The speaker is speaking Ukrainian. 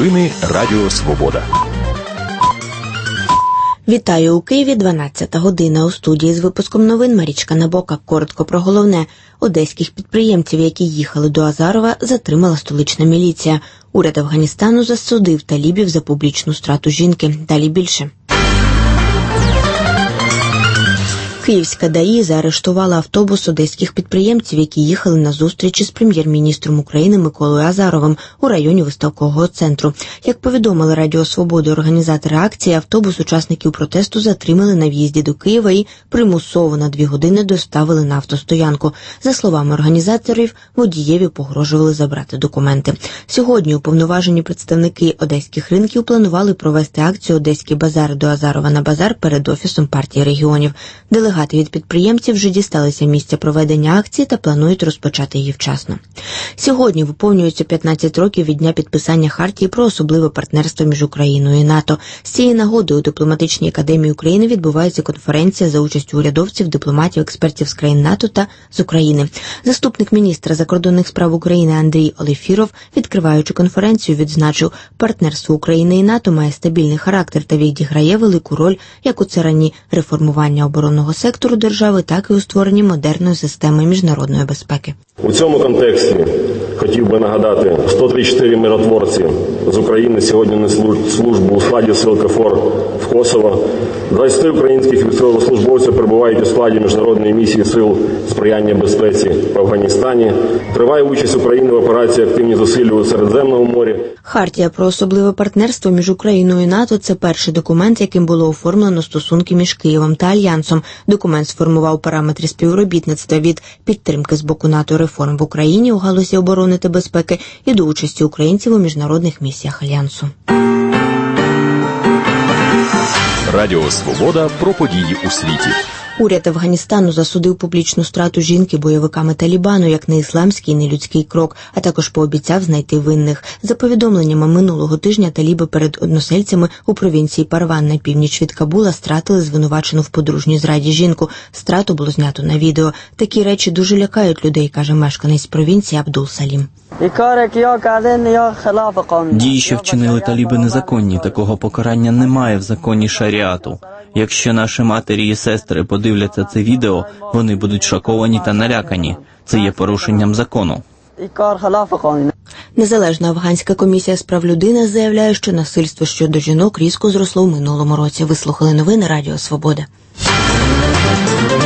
Новини Радіо Свобода. Вітаю у Києві, 12 година. У студії з випуском новин Марічка Набока. Коротко про головне. Одеських підприємців, які їхали до Азарова, затримала столична міліція. Уряд Афганістану засудив талібів за публічну страту жінки. Далі більше. Київська ДАІ заарештувала автобус одеських підприємців, які їхали на зустрічі з прем'єр-міністром України Миколою Азаровим у районі виставкового центру. Як повідомили Радіо Свобода організатори акції, автобус учасників протесту затримали на в'їзді до Києва і примусово на 2 години доставили на автостоянку. За словами організаторів, водієві погрожували забрати документи. Сьогодні уповноважені представники одеських ринків планували провести акцію «Одеський базар до Азарова на базар» перед Офісом партії регіонів. Делегати від підприємців вже дісталися місця проведення акції та планують розпочати її вчасно. Сьогодні виповнюється 15 років від дня підписання Хартії про особливе партнерство між Україною і НАТО. З цієї нагоди у Дипломатичній академії України відбувається конференція за участю урядовців, дипломатів, експертів з країн НАТО та з України. Заступник міністра закордонних справ України Андрій Олефіров, відкриваючи конференцію, відзначив, партнерство України і НАТО має стабільний характер та відіграє велику роль як у царині реформування оборонного сектору держави, так і у створенні модерної системи міжнародної безпеки. У цьому контексті хотів би нагадати, 134 миротворці з України сьогодні несуть службу у складі сил КФОР в Косово. 23 українських військовослужбовців перебувають у складі міжнародної місії сил сприяння безпеці в Афганістані. Триває участь України в операції «Активні зусилля» у Середземному морі. Хартія про особливе партнерство між Україною і НАТО – це перший документ, яким було оформлено стосунки між Києвом та Альянсом. Документ сформував параметри співробітництва від підтримки з боку НАТО реформ в Україні у галузі оборони та безпеки і до участі українців у міжнародних місіях Альянсу. Радіо Свобода про події у світі. Уряд Афганістану засудив публічну страту жінки бойовиками Талібану як неісламський і нелюдський крок, а також пообіцяв знайти винних. За повідомленнями, минулого тижня таліби перед односельцями у провінції Парван на північ від Кабула стратили звинувачену в подружній зраді жінку. Страту було знято на відео. Такі речі дуже лякають людей, каже мешканець провінції Абдул Салім. Дії, що вчинили таліби, незаконні. Такого покарання немає в законі шаріату. Якщо наші матері і сестри подивляться це відео, вони будуть шоковані та налякані. Це є порушенням закону. Незалежна афганська комісія з прав людини заявляє, що насильство щодо жінок різко зросло в минулому році. Вислухали новини Радіо Свобода.